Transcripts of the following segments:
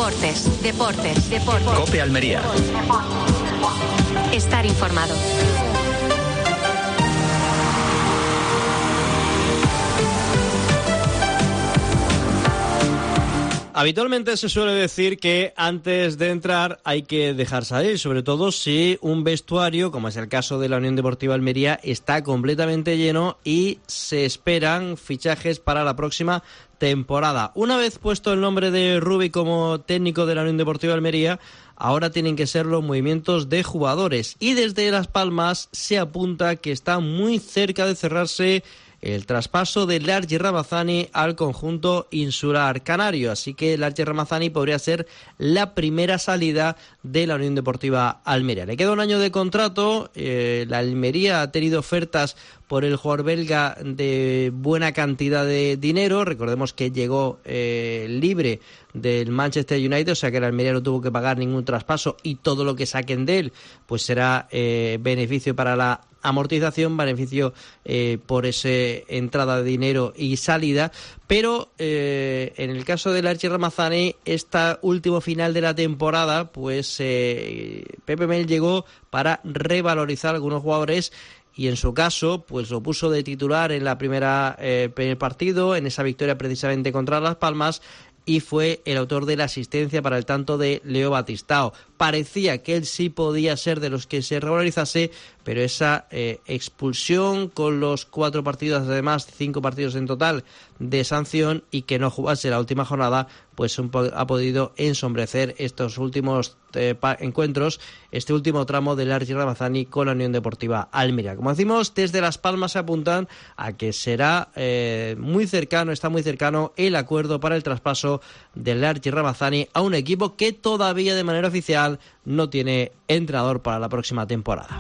Deportes. COPE Almería. Estar informado. Habitualmente se suele decir que antes de entrar hay que dejar salir, sobre todo si un vestuario, como es el caso de la Unión Deportiva Almería, está completamente lleno y se esperan fichajes para la próxima temporada. Una vez puesto el nombre de Rubi como técnico de la Unión Deportiva Almería, ahora tienen que ser los movimientos de jugadores. Y desde Las Palmas se apunta que está muy cerca de cerrarse el traspaso de Largi Ramazani al conjunto insular canario. Así que Largi Ramazani podría ser la primera salida de la Unión Deportiva Almería. Le queda un año de contrato. La Almería ha tenido ofertas por el jugador belga de buena cantidad de dinero. Recordemos que llegó libre del Manchester United, o sea que el Almería no tuvo que pagar ningún traspaso y todo lo que saquen de él pues será beneficio para la amortización, beneficio por esa entrada de dinero y salida. Pero en el caso de Largi Ramazani, esta último final de la temporada, pues Pepe Mel llegó para revalorizar algunos jugadores. Y en su caso, pues lo puso de titular en la primer partido, en esa victoria precisamente contra Las Palmas, y fue el autor de la asistencia para el tanto de Leo Batistao. Parecía que él sí podía ser de los que se revalorizase, pero esa expulsión con los 4 partidos, además 5 partidos en total de sanción, y que no jugase la última jornada, pues ha podido ensombrecer estos últimos encuentros, este último tramo de Largi Ramazani con la Unión Deportiva Almería. Como decimos, desde Las Palmas se apuntan a que será está muy cercano el acuerdo para el traspaso de Largi Ramazani a un equipo que todavía de manera oficial no tiene entrenador para la próxima temporada.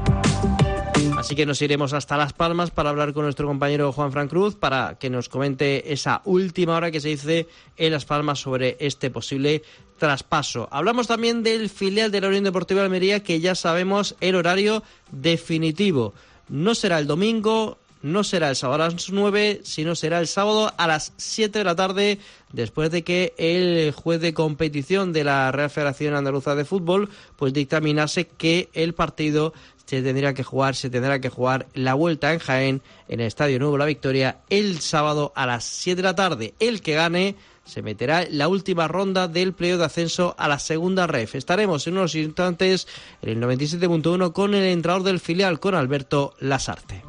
Así que nos iremos hasta Las Palmas para hablar con nuestro compañero Juanfran Cruz para que nos comente esa última hora que se dice en Las Palmas sobre este posible traspaso. Hablamos también del filial de la Unión Deportiva Almería, que ya sabemos el horario definitivo. No será el domingo, no será el sábado a las 9, sino será el sábado a las 7 de la tarde, después de que el juez de competición de la Real Federación Andaluza de Fútbol pues dictaminase que el partido se tendrá que jugar la vuelta en Jaén, en el Estadio Nuevo La Victoria, el sábado a las 7 de la tarde. El que gane se meterá en la última ronda del playoff de ascenso a la segunda ref. Estaremos en unos instantes en el 97.1 con el entrenador del filial, con Alberto Lasarte.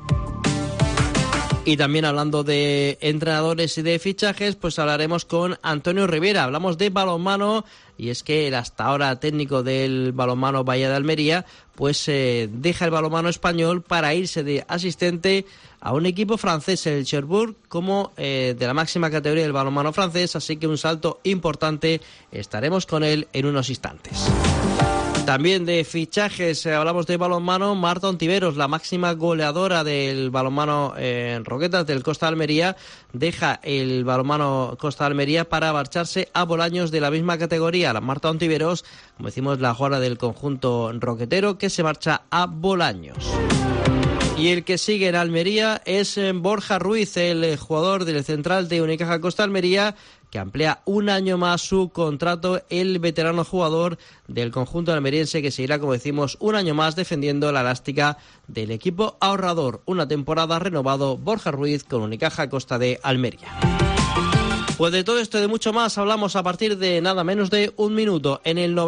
Y también hablando de entrenadores y de fichajes, pues hablaremos con Antonio Rivera. Hablamos de balonmano, y es que el hasta ahora técnico del balonmano Bahía de Almería pues deja el balonmano español para irse de asistente a un equipo francés, el Cherbourg, como de la máxima categoría del balonmano francés, así que un salto importante. Estaremos con él en unos instantes. También de fichajes, hablamos de balonmano. Marta Ontiveros, la máxima goleadora del balonmano en Roquetas del Costa de Almería, deja el balonmano Costa de Almería para marcharse a Bolaños de la misma categoría. La Marta Ontiveros, como decimos, la jugadora del conjunto roquetero, que se marcha a Bolaños. Y el que sigue en Almería es Borja Ruiz, el jugador del central de Unicaja Costa Almería, que amplía un año más su contrato, el veterano jugador del conjunto almeriense, que seguirá, como decimos, un año más defendiendo la elástica del equipo ahorrador. Una temporada renovado Borja Ruiz con Unicaja Costa de Almería. Pues de todo esto y de mucho más hablamos a partir de nada menos de un minuto en el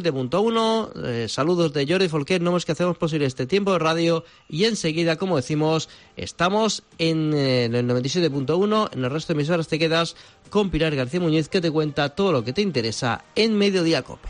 97.1. Saludos de Jordi Folquer, no es que hacemos posible este tiempo de radio, y enseguida, como decimos, estamos en el 97.1. En el resto de emisoras te quedas con Pilar García Muñiz, que te cuenta todo lo que te interesa en Mediodía Cope.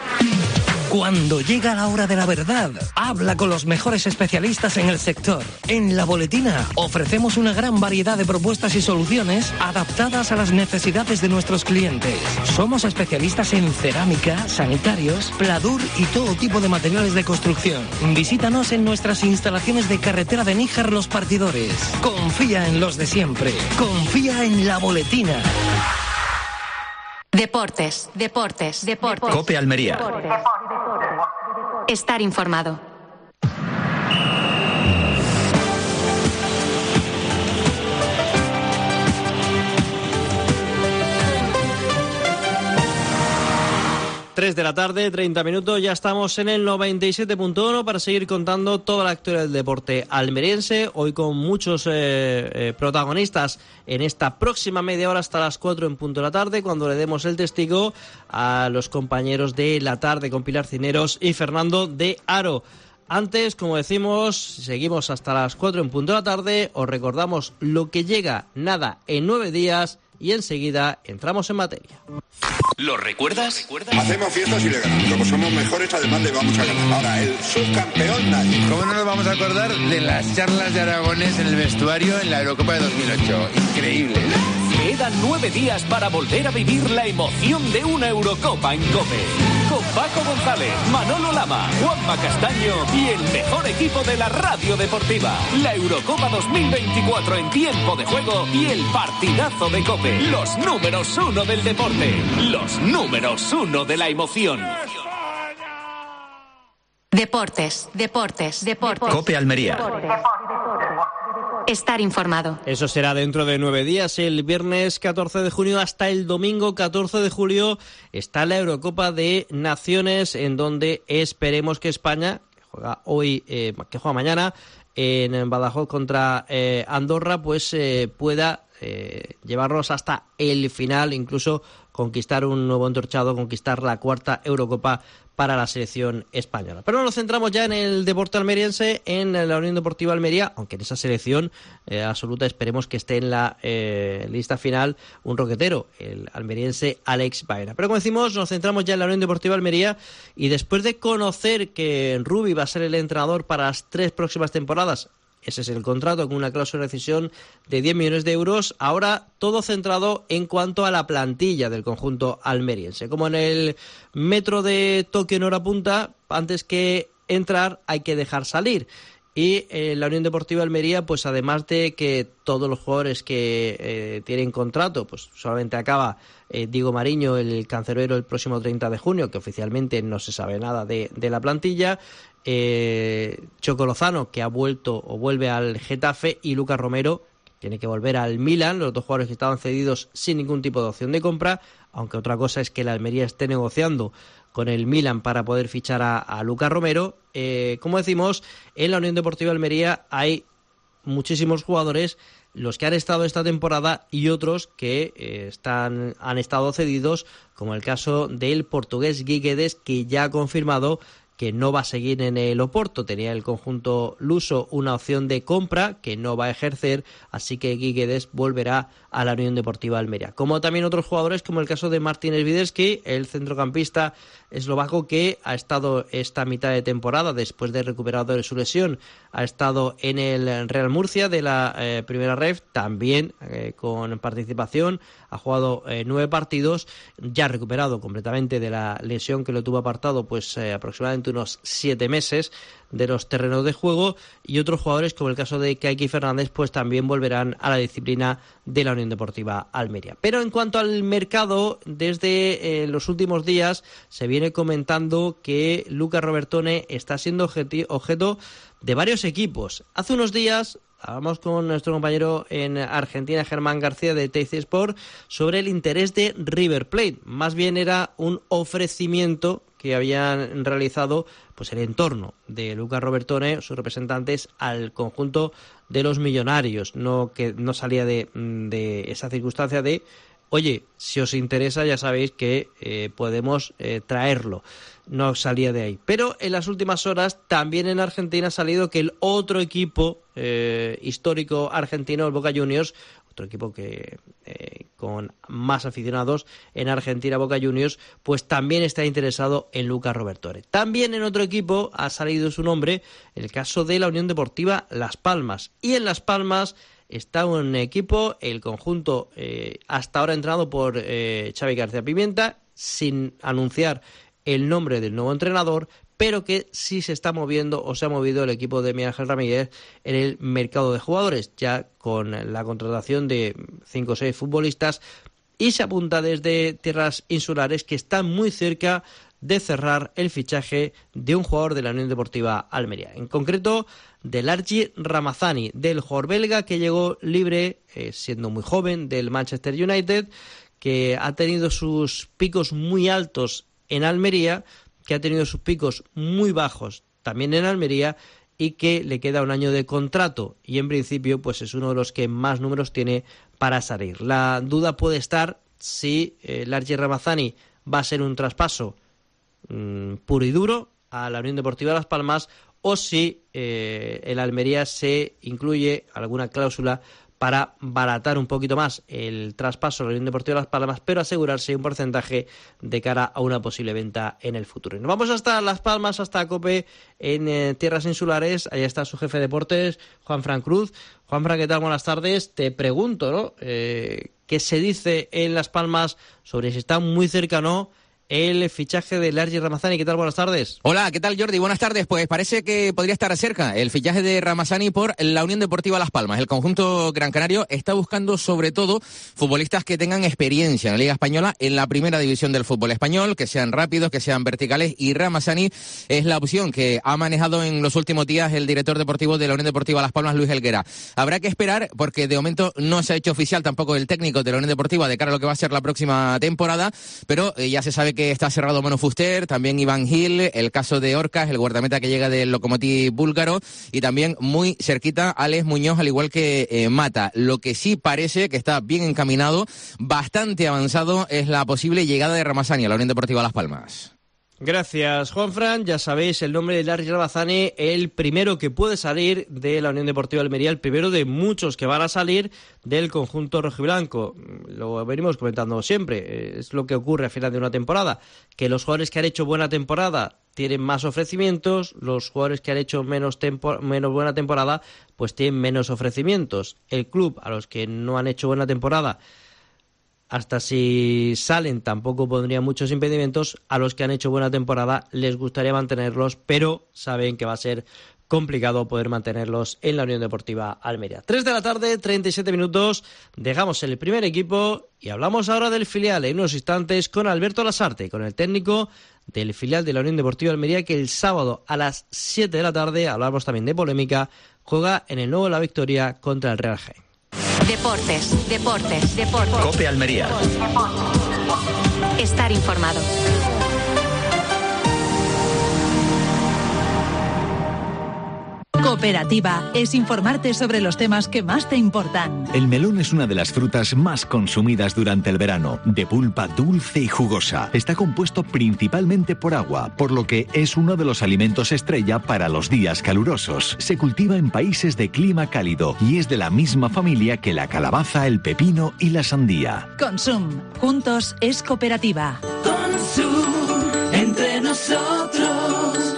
Cuando llega la hora de la verdad, habla con los mejores especialistas en el sector. En La Boletina ofrecemos una gran variedad de propuestas y soluciones adaptadas a las necesidades de nuestros clientes. Somos especialistas en cerámica, sanitarios, pladur y todo tipo de materiales de construcción. Visítanos en nuestras instalaciones de carretera de Níjar Los Partidores. Confía en los de siempre. Confía en La Boletina. Deportes. COPE Almería. Estar informado. 3 de la tarde, 30 minutos, ya estamos en el 97.1 para seguir contando toda la actualidad del deporte almeriense, hoy con muchos protagonistas en esta próxima media hora hasta las 4 en punto de la tarde, cuando le demos el testigo a los compañeros de La Tarde con Pilar Cineros y Fernando de Aro. Antes, como decimos, seguimos hasta las 4 en punto de la tarde, os recordamos lo que llega, nada, en 9 días y enseguida entramos en materia. ¿Lo recuerdas? Hacemos fiestas y le ganamos. Como somos mejores, además le vamos a ganar. Ahora, el subcampeón nadie. ¿Cómo no nos vamos a acordar de las charlas de Aragonés en el vestuario en la Eurocopa de 2008? Increíble. Quedan 9 días para volver a vivir la emoción de una Eurocopa en COPE. Con Paco González, Manolo Lama, Juanma Castaño y el mejor equipo de la radio deportiva. La Eurocopa 2024 en tiempo de juego y el partidazo de COPE. Los números 1 del deporte. Los números 1 de la emoción. Deportes. COPE Almería. Estar informado. Eso será dentro de 9 días, el viernes 14 de junio hasta el domingo 14 de julio está la Eurocopa de Naciones, en donde esperemos que España, que juega hoy, que juega mañana en Badajoz contra Andorra, pues pueda llevarlos hasta el final, incluso conquistar un nuevo entorchado, conquistar la 4ª Eurocopa para la selección española. Pero nos centramos ya en el deporte almeriense, en la Unión Deportiva Almería, aunque en esa selección absoluta esperemos que esté en la lista final un roquetero, el almeriense Alex Baena. Pero como decimos, nos centramos ya en la Unión Deportiva Almería y después de conocer que Rubi va a ser el entrenador para las 3 próximas temporadas, ese es el contrato con una cláusula de rescisión de 10 millones de euros. Ahora todo centrado en cuanto a la plantilla del conjunto almeriense. Como en el metro de Tokio en hora punta, antes que entrar hay que dejar salir. Y la Unión Deportiva Almería, pues además de que todos los jugadores que tienen contrato, pues solamente acaba Diego Mariño, el cancerbero, el próximo 30 de junio, que oficialmente no se sabe nada de la plantilla. Choco Lozano, que ha vuelto o vuelve al Getafe, y Lucas Romero, que tiene que volver al Milan, los dos jugadores que estaban cedidos sin ningún tipo de opción de compra, aunque otra cosa es que la Almería esté negociando con el Milan para poder fichar a Lucas Romero. Como decimos, en la Unión Deportiva Almería hay muchísimos jugadores, los que han estado esta temporada y otros que han estado cedidos, como el caso del portugués Guiguedes, que ya ha confirmado que no va a seguir en el Oporto. Tenía el conjunto luso una opción de compra que no va a ejercer, así que Guiguedes volverá a la Unión Deportiva Almería. Como también otros jugadores, como el caso de Martin Swiderski, el centrocampista eslovaco que ha estado esta mitad de temporada, después de recuperado de su lesión, ha estado en el Real Murcia de la primera ref, también con participación, ha jugado 9 partidos, ya recuperado completamente de la lesión que lo tuvo apartado pues aproximadamente unos 7 meses de los terrenos de juego, y otros jugadores como el caso de Kaiki Fernández pues también volverán a la disciplina de la Unión Deportiva Almería. Pero en cuanto al mercado, desde los últimos días se viene comentando que Lucas Robertone está siendo objeto de varios equipos. Hace unos días hablamos con nuestro compañero en Argentina, Germán García, de TC Sport, sobre el interés de River Plate. Más bien era un ofrecimiento que habían realizado pues el entorno de Lucas Robertone, sus representantes, al conjunto de los millonarios. No salía de esa circunstancia de, oye, si os interesa ya sabéis que podemos traerlo. No salía de ahí. Pero en las últimas horas también en Argentina ha salido que el otro equipo histórico argentino, el Boca Juniors, otro equipo que con más aficionados en Argentina, Boca Juniors, pues también está interesado en Lucas Robertone. También en otro equipo ha salido su nombre, el caso de la Unión Deportiva Las Palmas. Y en Las Palmas está un equipo, el conjunto hasta ahora entrenado por Xavi García Pimienta, sin anunciar el nombre del nuevo entrenador, pero que sí se está moviendo o se ha movido el equipo de Miguel Ángel Ramírez en el mercado de jugadores, ya con la contratación de 5 o 6 futbolistas, y se apunta desde tierras insulares que están muy cerca de cerrar el fichaje de un jugador de la Unión Deportiva Almería, en concreto del Archie Ramazani, del jugador belga que llegó libre siendo muy joven del Manchester United, que ha tenido sus picos muy altos en Almería, que ha tenido sus picos muy bajos también en Almería y que le queda un año de contrato y en principio pues es uno de los que más números tiene para salir. La duda puede estar si Largi Ramazani va a ser un traspaso puro y duro a la Unión Deportiva Las Palmas o si el Almería se incluye alguna cláusula para baratar un poquito más el traspaso a la Unión Deportiva Las Palmas, pero asegurarse un porcentaje de cara a una posible venta en el futuro. Nos vamos hasta Las Palmas, hasta COPE en tierras insulares. Allá está su jefe de deportes, Juanfran Cruz. Juanfran, ¿qué tal? Buenas tardes. Te pregunto, ¿no? ¿Qué se dice en Las Palmas sobre si está muy cerca o no el fichaje de Largi Ramazani? ¿Qué tal? Buenas tardes. Hola, ¿qué tal, Jordi? Buenas tardes. Pues parece que podría estar cerca el fichaje de Ramazani por la Unión Deportiva Las Palmas. El conjunto gran canario está buscando sobre todo futbolistas que tengan experiencia en la Liga Española, en la primera división del fútbol español, que sean rápidos, que sean verticales, y Ramazani es la opción que ha manejado en los últimos días el director deportivo de la Unión Deportiva Las Palmas, Luis Helguera. Habrá que esperar porque de momento no se ha hecho oficial tampoco el técnico de la Unión Deportiva de cara a lo que va a ser la próxima temporada, pero ya se sabe que está cerrado Manu Fuster, también Iván Gil, el caso de Orcas, el guardameta que llega del Lokomotiv búlgaro, y también muy cerquita Alex Muñoz, al igual que Mata. Lo que sí parece que está bien encaminado, bastante avanzado, es la posible llegada de Ramazani a la Unión Deportiva Las Palmas. Gracias, Juanfran. Ya sabéis el nombre de Largi Ramazani, el primero que puede salir de la Unión Deportiva Almería, el primero de muchos que van a salir del conjunto rojiblanco. Lo venimos comentando siempre, es lo que ocurre a final de una temporada, que los jugadores que han hecho buena temporada tienen más ofrecimientos, los jugadores que han hecho menos buena temporada pues tienen menos ofrecimientos. El club, a los que no han hecho buena temporada, hasta si salen tampoco pondría muchos impedimentos. A los que han hecho buena temporada les gustaría mantenerlos, pero saben que va a ser complicado poder mantenerlos en la Unión Deportiva Almería. 3 de la tarde, 37 minutos, dejamos el primer equipo y hablamos ahora del filial en unos instantes con Alberto Lasarte, con el técnico del filial de la Unión Deportiva Almería, que el sábado a las 7 de la tarde, hablamos también de polémica, juega en el Nuevo La Victoria contra el Real Jaén. Deportes. COPE Almería. Estar informado. Cooperativa es informarte sobre los temas que más te importan. El melón es una de las frutas más consumidas durante el verano, de pulpa dulce y jugosa. Está compuesto principalmente por agua, por lo que es uno de los alimentos estrella para los días calurosos. Se cultiva en países de clima cálido y es de la misma familia que la calabaza, el pepino y la sandía. Consum. Juntos es cooperativa. Consum. Entre nosotros.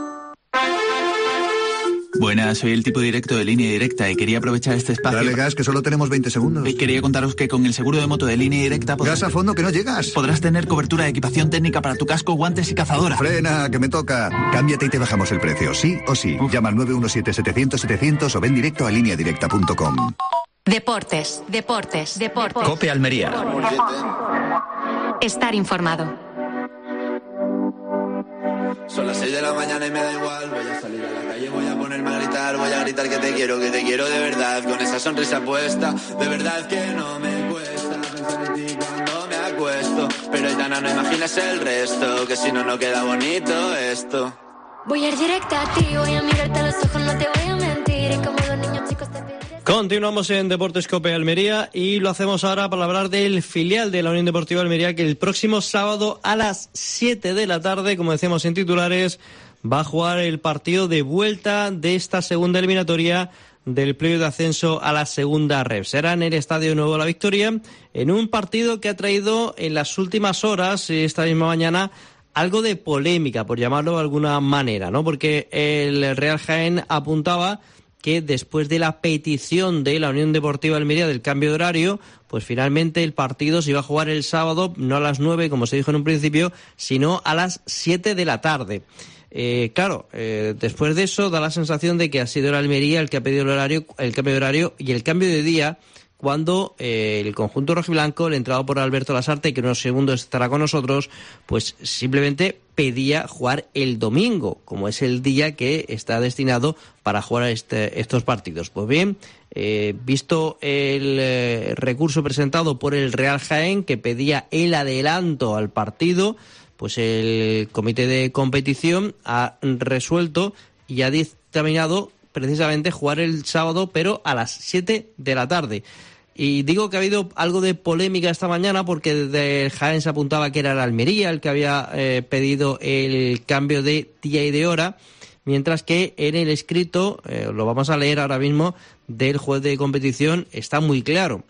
Buenas, soy el tipo directo de Línea Directa y quería aprovechar este espacio... Dale gas, que solo tenemos 20 segundos. Y quería contaros que con el seguro de moto de Línea Directa... Gas a fondo, que no llegas. Podrás tener cobertura de equipación técnica para tu casco, guantes y cazadora. Frena, que me toca. Cámbiate y te bajamos el precio, sí o sí. Llama al 917-700-700 o ven directo a lineadirecta.com. Deportes. COPE Almería. Estar informado. Son las 6 de la mañana y me da igual. Voy a salir a la calle, voy a ponerme a gritar. Voy a gritar que te quiero de verdad. Con esa sonrisa puesta, de verdad que no me cuesta pensar en ti cuando me acuesto. Pero Aitana, no imaginas el resto, que si no, no queda bonito esto. Voy a ir directa a ti, voy a mirarte a los ojos, no te voy a mentir. Y como los niños chicos te pediré... Continuamos en Deportes COPE Almería y lo hacemos ahora para hablar del filial de la Unión Deportiva Almería, que el próximo sábado a las 7 de la tarde, como decíamos en titulares, va a jugar el partido de vuelta de esta segunda eliminatoria del playoff de ascenso a la segunda ref. Será en el Estadio Nuevo La Victoria, en un partido que ha traído en las últimas horas, esta misma mañana, algo de polémica, por llamarlo de alguna manera, ¿no? Porque el Real Jaén apuntaba que después de la petición de la Unión Deportiva Almería del cambio de horario, pues finalmente el partido se iba a jugar el sábado, no a las 9, como se dijo en un principio, sino a las 7 de la tarde. Después de eso da la sensación de que ha sido el Almería el que ha pedido el cambio de horario y el cambio de día, cuando el conjunto rojiblanco, el entrado por Alberto Lasarte, que en unos segundos estará con nosotros, pues simplemente pedía jugar el domingo, como es el día que está destinado para jugar estos partidos. Pues bien, visto el recurso presentado por el Real Jaén, que pedía el adelanto al partido, pues el comité de competición ha resuelto y ha dictaminado precisamente jugar el sábado, pero a las 7 de la tarde. Y digo que ha habido algo de polémica esta mañana porque desde Jaén se apuntaba que era el Almería el que había pedido el cambio de día y de hora, mientras que en el escrito, lo vamos a leer ahora mismo, del juez de competición, está muy claro.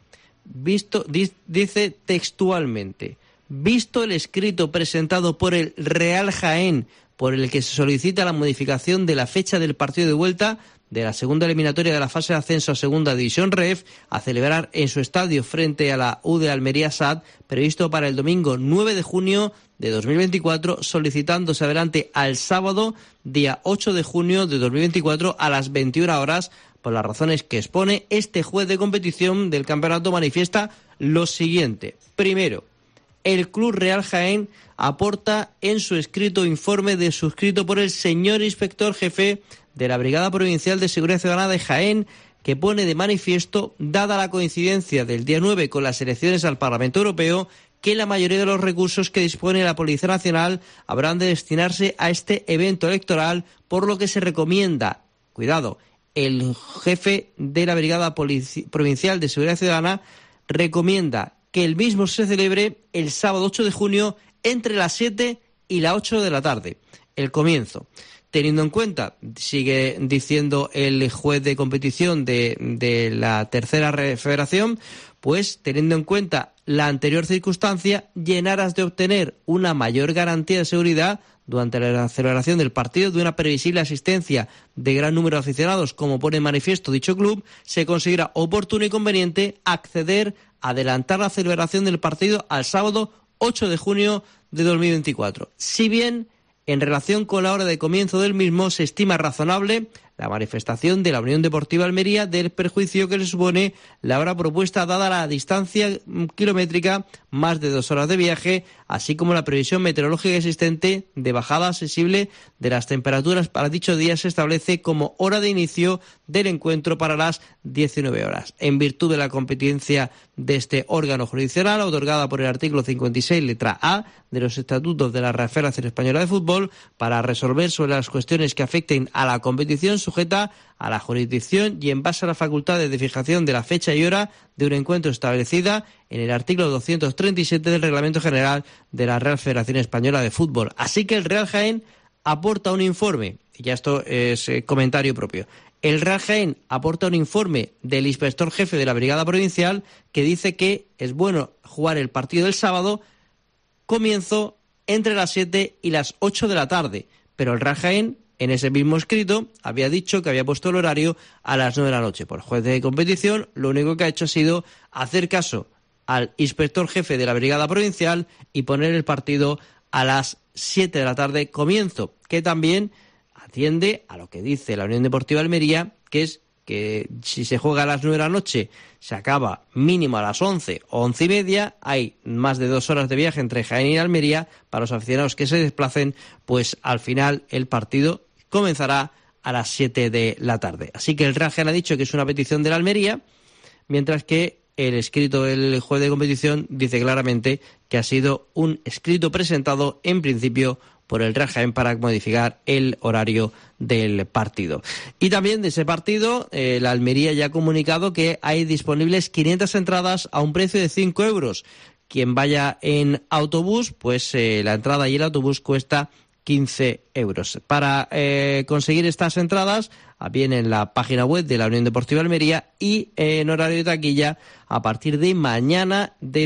Dice textualmente: visto el escrito presentado por el Real Jaén, por el que se solicita la modificación de la fecha del partido de vuelta de la segunda eliminatoria de la fase de ascenso a Segunda División REF, a celebrar en su estadio frente a la U de Almería SAD, previsto para el domingo 9 de junio de 2024, solicitándose adelante al sábado, día 8 de junio de 2024, a las 21 horas, por las razones que expone, este juez de competición del campeonato manifiesta lo siguiente. Primero, el Club Real Jaén aporta en su escrito informe suscrito por el señor inspector jefe de la Brigada Provincial de Seguridad Ciudadana de Jaén, que pone de manifiesto, dada la coincidencia del día 9 con las elecciones al Parlamento Europeo, que la mayoría de los recursos que dispone la Policía Nacional habrán de destinarse a este evento electoral, por lo que se recomienda, cuidado, el jefe de la Brigada Provincial de Seguridad Ciudadana recomienda que el mismo se celebre el sábado 8 de junio entre las 7 y las 8 de la tarde, el comienzo. Teniendo en cuenta, sigue diciendo el juez de competición de la tercera federación, pues teniendo en cuenta la anterior circunstancia, llenaras de obtener una mayor garantía de seguridad durante la celebración del partido de una previsible asistencia de gran número de aficionados, como pone en manifiesto dicho club, se considera oportuno y conveniente acceder a adelantar la celebración del partido al sábado 8 de junio de 2024. Si bien, en relación con la hora de comienzo del mismo, se estima razonable la manifestación de la Unión Deportiva Almería del perjuicio que le supone la hora propuesta dada la distancia kilométrica, más de 2 horas de viaje, así como la previsión meteorológica existente de bajada sensible de las temperaturas para dicho día. Se establece como hora de inicio del encuentro para las 19 horas. En virtud de la competencia de este órgano jurisdiccional, otorgada por el artículo 56, letra A, de los estatutos de la Real Federación Española de Fútbol, para resolver sobre las cuestiones que afecten a la competición sujeta a la jurisdicción y en base a las facultades de fijación de la fecha y hora de un encuentro establecida en el artículo 237 del Reglamento General de la Real Federación Española de Fútbol. Así que el Real Jaén aporta un informe, y ya esto es comentario propio, el Real Jaén aporta un informe del inspector jefe de la Brigada Provincial que dice que es bueno jugar el partido del sábado, comienzo entre las 7 y las 8 de la tarde, pero el Real Jaén, en ese mismo escrito, había dicho que había puesto el horario a las 9 de la noche. Por el juez de competición, lo único que ha hecho ha sido hacer caso al inspector jefe de la Brigada Provincial y poner el partido a las 7 de la tarde, comienzo, que también atiende a lo que dice la Unión Deportiva Almería, que es que si se juega a las 9 de la noche, se acaba mínimo a las 11 o 11 y media, hay más de 2 horas de viaje entre Jaén y Almería. Para los aficionados que se desplacen, pues al final el partido comenzará a las 7 de la tarde. Así que el Real Jaén ha dicho que es una petición de la Almería, mientras que el escrito del juez de competición dice claramente que ha sido un escrito presentado en principio por el Real Jaén para modificar el horario del partido. Y también de ese partido, la Almería ya ha comunicado que hay disponibles 500 entradas a un precio de 5 euros. Quien vaya en autobús, pues la entrada y el autobús cuesta 15 euros. Para conseguir estas entradas, bien en la página web de la Unión Deportiva Almería y en horario de taquilla a partir de mañana de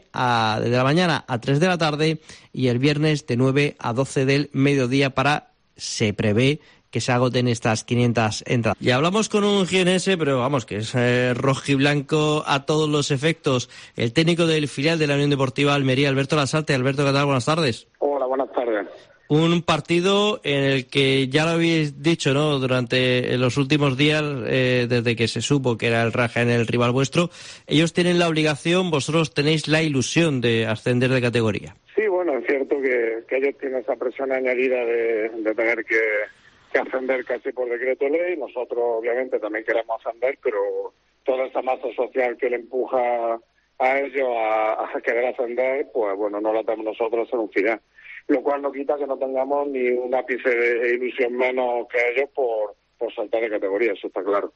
la mañana a 3 de la tarde y el viernes de 9 a 12 del mediodía se prevé que se agoten estas 500 entradas. Y hablamos con un jienense, pero vamos, que es rojiblanco a todos los efectos, el técnico del filial de la Unión Deportiva Almería, Alberto Lasarte. Alberto, ¿qué tal? Buenas tardes. Hola, buenas tardes. Un partido en el que ya lo habéis dicho, ¿no?, durante los últimos días, desde que se supo que era el Real Jaén el rival vuestro, ellos tienen la obligación, vosotros tenéis la ilusión de ascender de categoría. Sí, bueno, es cierto que ellos tienen esa presión añadida de tener que ascender casi por decreto ley. Nosotros obviamente también queremos ascender, pero toda esa masa social que le empuja a ellos a querer ascender, pues bueno, no lo tenemos nosotros en un final. Lo cual no quita que no tengamos ni un ápice de ilusión menos que ellos por saltar de categoría, eso está claro.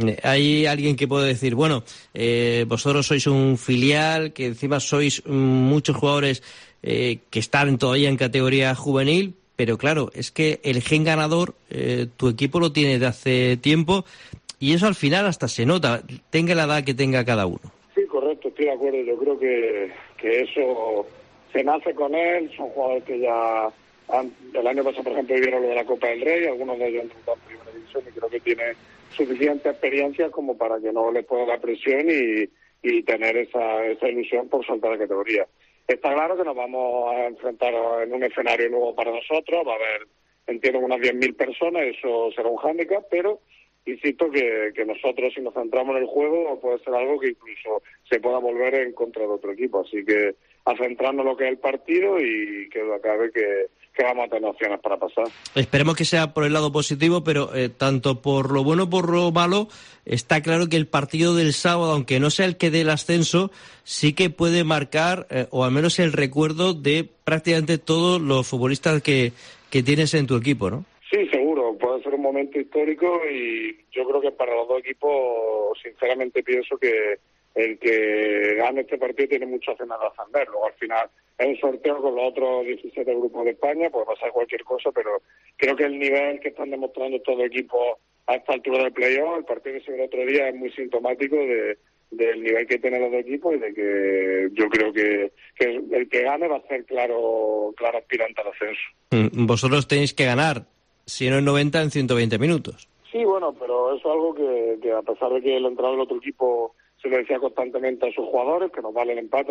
Hay alguien que puede decir, bueno, vosotros sois un filial, que encima sois muchos jugadores que están todavía en categoría juvenil, pero claro, es que el gen ganador tu equipo lo tiene de hace tiempo y eso al final hasta se nota, tenga la edad que tenga cada uno. Sí, correcto, estoy de acuerdo. Yo creo que eso se nace con él, son jugadores que ya el año pasado, por ejemplo, vivieron lo de la Copa del Rey, algunos de ellos han debutado en primera división y creo que tiene suficiente experiencia como para que no les pueda dar presión y tener esa ilusión por saltar de categoría. Está claro que nos vamos a enfrentar en un escenario nuevo para nosotros, va a haber, entiendo, unas 10.000 personas, eso será un hándicap, pero insisto que nosotros, si nos centramos en el juego, puede ser algo que incluso se pueda volver en contra de otro equipo. Así que a centrarnos en lo que es el partido y que acabe que vamos a tener opciones para pasar. Esperemos que sea por el lado positivo, pero tanto por lo bueno como por lo malo, está claro que el partido del sábado, aunque no sea el que dé el ascenso, sí que puede marcar, o al menos el recuerdo de prácticamente todos los futbolistas que tienes en tu equipo, ¿no? Sí, seguro, puede ser un momento histórico y yo creo que para los dos equipos, sinceramente pienso que el que gane este partido tiene mucho acciones de ascender. Luego al final es un sorteo con los otros 17 grupos de España, puede pasar cualquier cosa, pero creo que el nivel que están demostrando todos los equipos a esta altura del playoff, el partido que se ve el otro día es muy sintomático del nivel que tienen los dos equipos y de que yo creo que el que gane va a ser claro aspirante al ascenso. Vosotros tenéis que ganar, si no en 90, en 120 minutos. Sí, bueno, pero eso es algo que a pesar de que el entrenador del otro equipo se lo decía constantemente a sus jugadores, que nos vale el empate,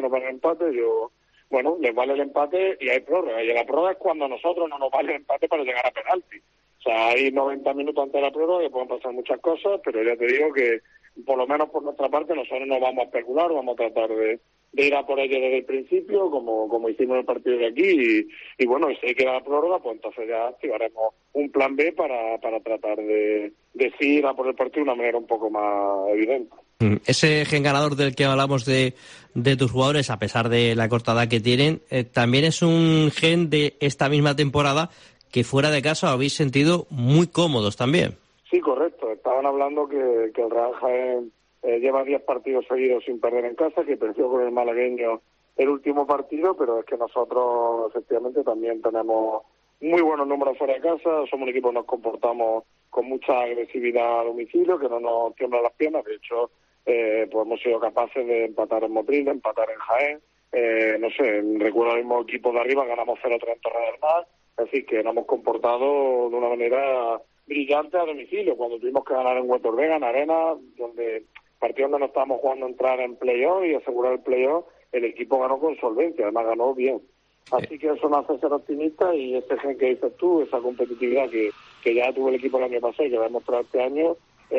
bueno, les vale el empate y hay prórroga. Y la prórroga es cuando a nosotros no nos vale el empate para llegar a penalti. O sea, hay 90 minutos antes de la prórroga que pueden pasar muchas cosas, pero ya te digo que, por lo menos por nuestra parte, nosotros no vamos a especular, vamos a tratar de ir a por ello desde el principio, como hicimos en el partido de aquí, y bueno, y si hay que dar la prórroga, pues entonces ya activaremos un plan B para tratar de ir a por el partido de una manera un poco más evidente. Ese gen ganador del que hablamos de tus jugadores, a pesar de la corta edad que tienen, también es un gen de esta misma temporada que fuera de casa habéis sentido muy cómodos también. Sí, correcto. Estaban hablando que el Real Jaén lleva 10 partidos seguidos sin perder en casa, que perdió con el malagueño el último partido, pero es que nosotros efectivamente también tenemos muy buenos números fuera de casa, somos un equipo que nos comportamos con mucha agresividad a domicilio, que no nos tiemblan las piernas, de hecho pues hemos sido capaces de empatar en Motril, de empatar en Jaén, no sé, recuerdo el mismo equipo de arriba, ganamos 0-3 en Torre del Mar, es decir, que nos hemos comportado de una manera brillante a domicilio, cuando tuvimos que ganar en Huerta Vega, en Arena, donde partidos donde no estábamos jugando a entrar en playoff y asegurar el playoff, el equipo ganó con solvencia, además ganó bien. Así que eso nos hace ser optimistas y ese gen que dices tú, esa competitividad que ya tuvo el equipo el año pasado y que va a demostrar este año,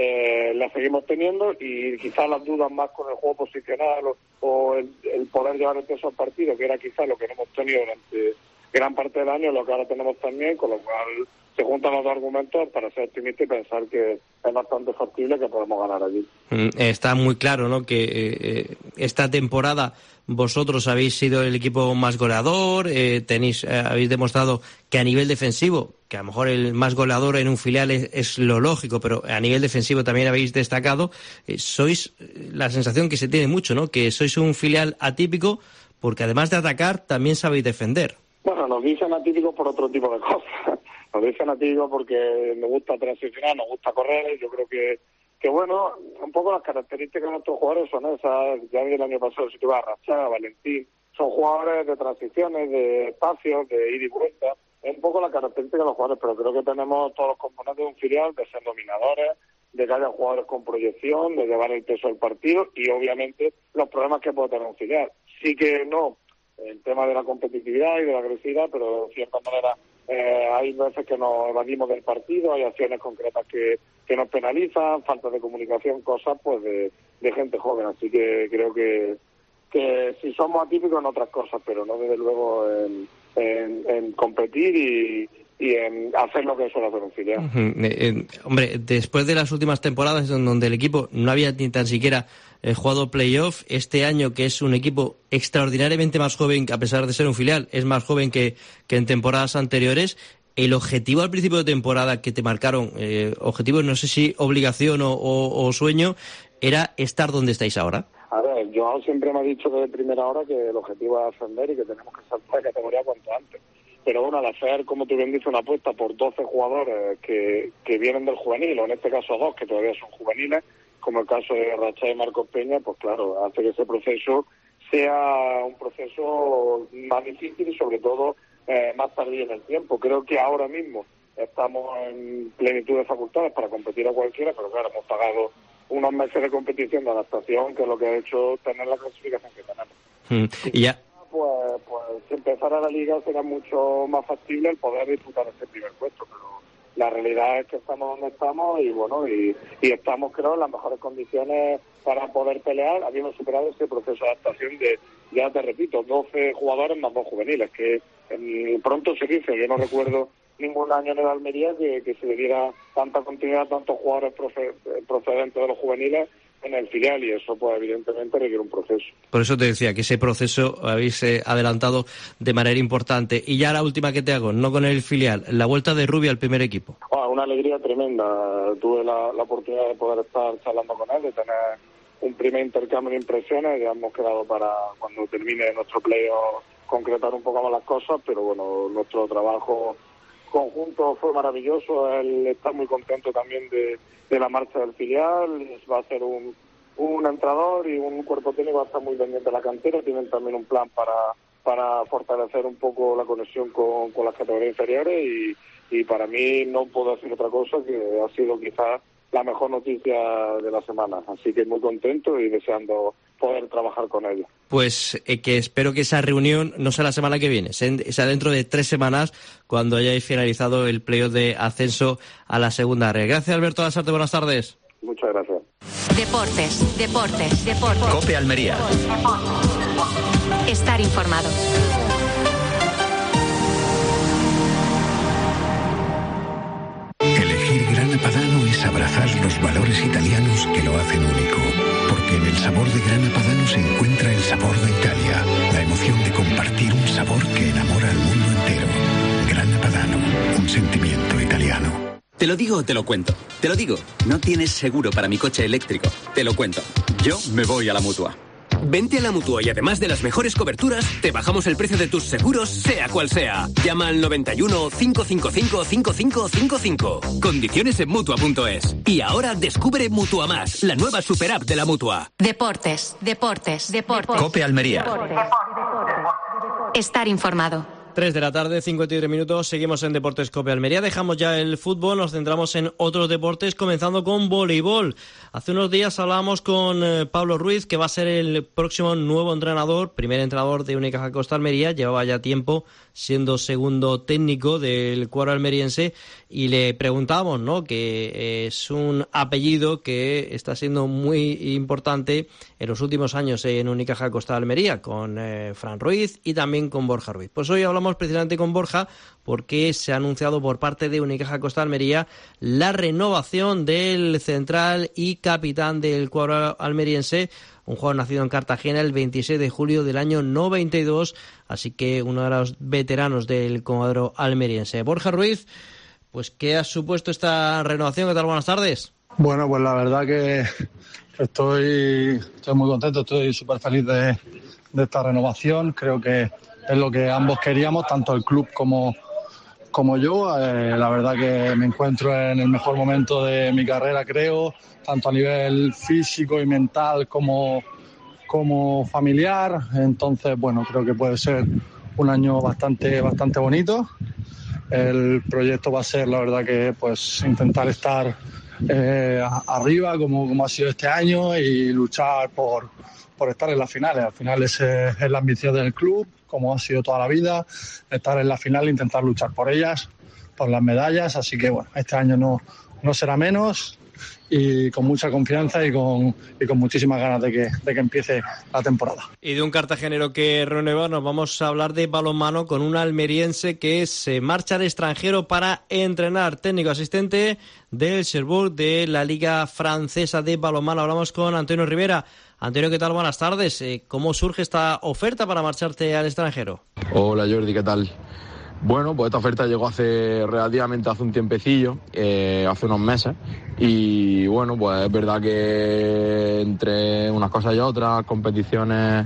la seguimos teniendo y quizás las dudas más con el juego posicional o el poder llevar el peso al partido, que era quizás lo que no hemos tenido durante gran parte del año, lo que ahora tenemos también, con lo cual se juntan los dos argumentos para ser optimista y pensar que es bastante factible que podemos ganar allí. Está muy claro, ¿no?, que esta temporada vosotros habéis sido el equipo más goleador, habéis demostrado que a nivel defensivo, que a lo mejor el más goleador en un filial es lo lógico, pero a nivel defensivo también habéis destacado. Sois la sensación que se tiene mucho, ¿no?, que sois un filial atípico porque además de atacar también sabéis defender. Bueno, nos dicen atípicos por otro tipo de cosas. Nos dicen atípicos porque nos gusta transicionar, nos gusta correr. Yo creo que bueno, un poco las características de nuestros jugadores son esas. Ya vi el año pasado, si tuve a Rachá, Valentín, son jugadores de transiciones, de espacios, de ida y vuelta. Es un poco la característica de los jugadores, pero creo que tenemos todos los componentes de un filial, de ser dominadores, de que haya jugadores con proyección, de llevar el peso del partido y obviamente los problemas que puede tener un filial. Sí que no el tema de la competitividad y de la agresividad, pero de cierta manera hay veces que nos evadimos del partido, hay acciones concretas que nos penalizan, falta de comunicación, cosas pues de gente joven, así que creo que si somos atípicos en otras cosas, pero no desde luego en competir en hacer lo que suele hacer un filial. Hombre, después de las últimas temporadas en donde el equipo no había ni tan siquiera jugado playoff, este año que es un equipo extraordinariamente más joven, a pesar de ser un filial, es más joven que en temporadas anteriores. El objetivo al principio de temporada que te marcaron, objetivo no sé si obligación o sueño, era estar donde estáis ahora. A ver, Joao siempre me ha dicho desde primera hora que el objetivo es ascender y que tenemos que saltar de categoría cuanto antes. Pero bueno, al hacer, como tú bien dices, una apuesta por 12 jugadores que vienen del juvenil, o en este caso 2 que todavía son juveniles, como el caso de Rachá y Marcos Peña, pues claro, hace que ese proceso sea un proceso más difícil y sobre todo más tardío en el tiempo. Creo que ahora mismo estamos en plenitud de facultades para competir a cualquiera, pero claro, hemos pagado unos meses de competición, de adaptación, que es lo que ha hecho tener la clasificación que tenemos. Y ya. Pues si empezara la liga será mucho más factible el poder disputar ese primer puesto, pero la realidad es que estamos donde estamos y bueno, y estamos, creo, en las mejores condiciones para poder pelear, habiendo superado ese proceso de adaptación de, ya te repito, 12 jugadores más 2 juveniles, que pronto se dice, yo no recuerdo ningún año en el Almería que se le diera tanta continuidad a tantos jugadores procedentes de los juveniles en el filial, y eso pues evidentemente requiere un proceso. Por eso te decía que ese proceso habéis adelantado de manera importante. Y ya la última que te hago, no con el filial, la vuelta de Rubio al primer equipo. Una alegría tremenda. Tuve la oportunidad de poder estar charlando con él, de tener un primer intercambio de impresiones. Ya hemos quedado para cuando termine nuestro playoff concretar un poco más las cosas, pero bueno, nuestro trabajo conjunto fue maravilloso. Él está muy contento también de la marcha del filial. Va a ser un entrenador y un cuerpo técnico, va a estar muy pendiente de la cantera. Tienen también un plan para fortalecer un poco la conexión con las categorías inferiores y para mí no puedo decir otra cosa que ha sido quizás la mejor noticia de la semana. Así que muy contento y deseando poder trabajar con ellos. Pues que espero que esa reunión no sea la semana que viene, sea dentro de 3 semanas, cuando hayáis finalizado el playoff de ascenso a la segunda red. Gracias, Alberto Lasarte, buenas tardes. Muchas gracias. Deportes. COPE Almería. Estar informado. Elegir Grana Padano es abrazar los valores italianos que lo hacen único. Porque en el sabor de Grana Padano se encuentra el sabor de Italia, la emoción de compartir un sabor que enamora al mundo entero. Grana Padano, un sentimiento italiano. Te lo digo o te lo cuento. Te lo digo, no tienes seguro para mi coche eléctrico. Te lo cuento. Yo me voy a la Mutua. Vente a la Mutua y además de las mejores coberturas, te bajamos el precio de tus seguros, sea cual sea. Llama al 91 555 5555. Condiciones en Mutua.es. Y ahora descubre Mutua Más, la nueva super app de la Mutua. Deportes. COPE Almería. Estar informado. 3 de la tarde, 53 minutos, seguimos en Deportes COPE Almería, dejamos ya el fútbol, nos centramos en otros deportes, comenzando con voleibol. Hace unos días hablábamos con Pablo Ruiz, que va a ser el próximo nuevo entrenador, primer entrenador de Unicaja Costa Almería, llevaba ya tiempo siendo segundo técnico del cuadro almeriense, y le preguntábamos, ¿no?, que es un apellido que está siendo muy importante en los últimos años en Unicaja Costa Almería, con Fran Ruiz y también con Borja Ruiz. Pues hoy hablamos precisamente con Borja porque se ha anunciado por parte de Unicaja Costa Almería la renovación del central y capitán del cuadro almeriense, un jugador nacido en Cartagena el 26 de julio del año 92, así que uno de los veteranos del cuadro almeriense. Borja Ruiz, pues ¿qué ha supuesto esta renovación? ¿Qué tal? Buenas tardes. Bueno, pues la verdad que estoy muy contento, estoy súper feliz de esta renovación. Creo que es lo que ambos queríamos, tanto el club como yo. La verdad que me encuentro en el mejor momento de mi carrera, creo, tanto a nivel físico y mental como familiar. Entonces, bueno, creo que puede ser un año bastante bonito. El proyecto va a ser, la verdad, que pues intentar estar arriba como ha sido este año y luchar por estar en las finales. Al final esa es la ambición del club, como ha sido toda la vida, estar en la final e intentar luchar por ellas, por las medallas. Así que bueno, este año no será menos. y con mucha confianza y con muchísimas ganas de que empiece la temporada. Y de un cartagenero que renueva nos vamos a hablar de balonmano con un almeriense que se marcha al extranjero para entrenar, técnico asistente del Cherbourg de la Liga Francesa de Balonmano. Hablamos con Antonio Rivera. Antonio, ¿qué tal? Buenas tardes. ¿Cómo surge esta oferta para marcharte al extranjero? Hola Jordi, ¿qué tal? Bueno, pues esta oferta llegó relativamente hace un tiempecillo, hace unos meses, y bueno, pues es verdad que entre unas cosas y otras, competiciones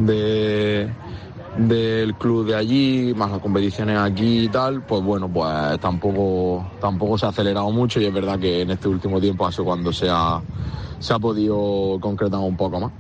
del club de allí, más las competiciones aquí y tal, pues bueno, pues tampoco se ha acelerado mucho, y es verdad que en este último tiempo ha sido cuando se ha podido concretar un poco más.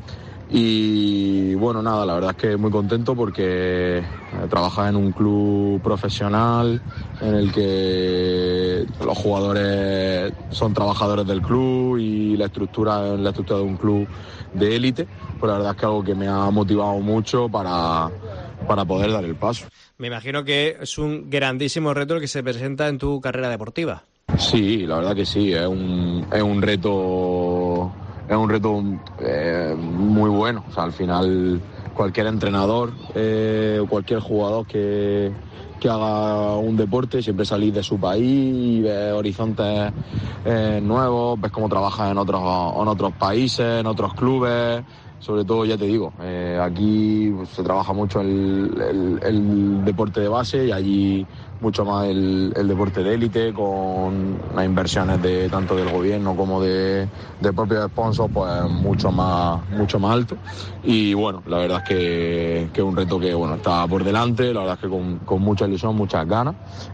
Y bueno, nada, la verdad es que muy contento porque trabajas en un club profesional en el que los jugadores son trabajadores del club y la estructura de un club de élite, pues la verdad es que algo que me ha motivado mucho para poder dar el paso. Me imagino que es un grandísimo reto el que se presenta en tu carrera deportiva. Sí, la verdad que sí, es un reto... Es un reto muy bueno. O sea, al final cualquier entrenador, cualquier jugador que haga un deporte, siempre salís de su país y ves horizontes nuevos, ves cómo trabajas en otros países, en otros clubes. Sobre todo, ya te digo, aquí se trabaja mucho el deporte de base y allí mucho más el deporte de élite, con las inversiones tanto del gobierno como de propios sponsors, pues mucho más alto. Y bueno, la verdad es que es un reto que está por delante, la verdad es que con mucha ilusión, muchas ganas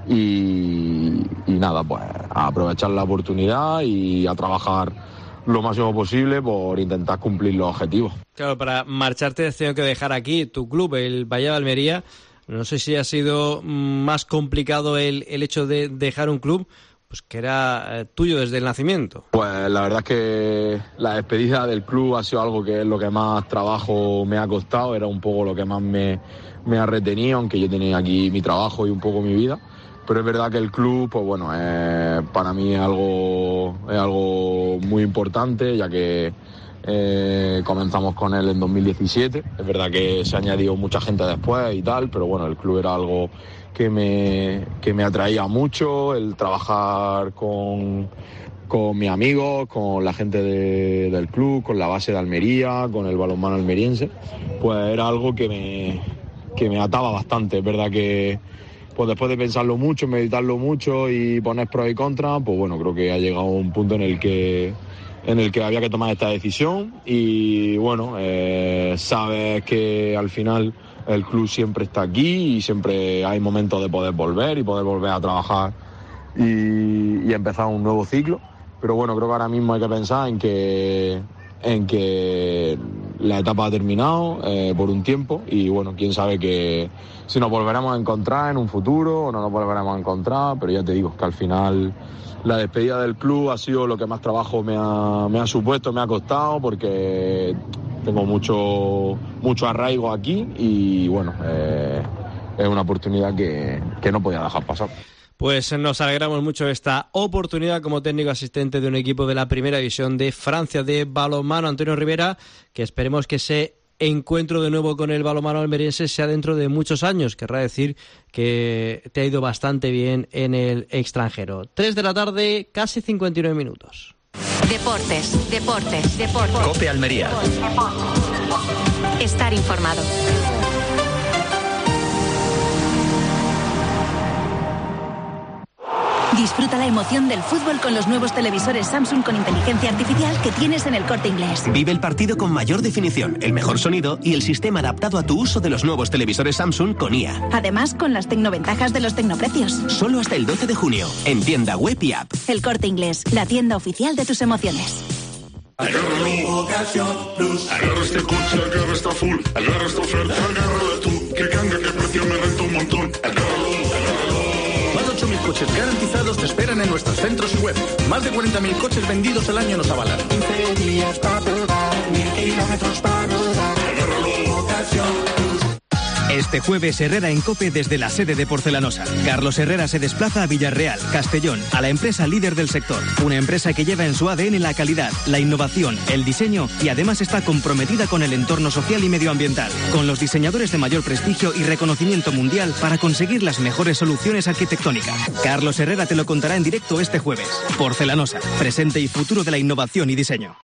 y nada, pues a aprovechar la oportunidad y a trabajar lo máximo posible por intentar cumplir los objetivos. Claro, para marcharte has tenido que dejar aquí tu club, el Valle de Almería. No sé si ha sido más complicado el hecho de dejar un club pues que era tuyo desde el nacimiento. Pues la verdad es que la despedida del club ha sido algo que es lo que más trabajo me ha costado, era un poco lo que más me ha retenido, aunque yo tenía aquí mi trabajo y un poco mi vida. Pero es verdad que el club, pues bueno, para mí es algo muy importante, ya que comenzamos con él en 2017. Es verdad que se ha añadido mucha gente después y tal, pero bueno, el club era algo que me atraía mucho, el trabajar con mis amigos, con la gente del club, con la base de Almería, con el balonmano almeriense, pues era algo que me ataba bastante. Es verdad que pues después de pensarlo mucho, meditarlo mucho y poner pros y contras, pues bueno, creo que ha llegado un punto en el que había que tomar esta decisión y bueno, sabes que al final el club siempre está aquí y siempre hay momentos de poder volver a trabajar y empezar un nuevo ciclo, pero bueno, creo que ahora mismo hay que pensar en que la etapa ha terminado por un tiempo y bueno, quién sabe que si nos volveremos a encontrar en un futuro o no nos volveremos a encontrar, pero ya te digo que al final la despedida del club ha sido lo que más trabajo me ha supuesto, me ha costado, porque tengo mucho arraigo aquí y bueno, es una oportunidad que no podía dejar pasar. Pues nos alegramos mucho de esta oportunidad como técnico asistente de un equipo de la Primera División de Francia de balonmano, Antonio Rivera, que esperemos que ese encuentro de nuevo con el balonmano almeriense sea dentro de muchos años. Querrá decir que te ha ido bastante bien en el extranjero. 3 de la tarde, casi 59 minutos. Deportes. COPE Almería. Estar informado. Disfruta la emoción del fútbol con los nuevos televisores Samsung con inteligencia artificial que tienes en El Corte Inglés. Vive el partido con mayor definición, el mejor sonido y el sistema adaptado a tu uso de los nuevos televisores Samsung con IA. Además, con las tecnoventajas de los tecnoprecios. Solo hasta el 12 de junio, en tienda web y app. El Corte Inglés, la tienda oficial de tus emociones. Agárralo, Ocasión Plus. Agarra este coche, agarra esta full. Agarra esta oferta, agárrala tú. Que cambia, que precio me renta un montón. Agárralo. Más de 8.000 coches garantizados te esperan en nuestros centros y web. Más de 40.000 coches vendidos al año nos avalan. 15 días para probar, 1000 kilómetros para rodar. Agárralo, Ocasión Plus. Este jueves Herrera en COPE desde la sede de Porcelanosa. Carlos Herrera se desplaza a Villarreal, Castellón, a la empresa líder del sector. Una empresa que lleva en su ADN la calidad, la innovación, el diseño y además está comprometida con el entorno social y medioambiental, con los diseñadores de mayor prestigio y reconocimiento mundial para conseguir las mejores soluciones arquitectónicas. Carlos Herrera te lo contará en directo este jueves. Porcelanosa, presente y futuro de la innovación y diseño.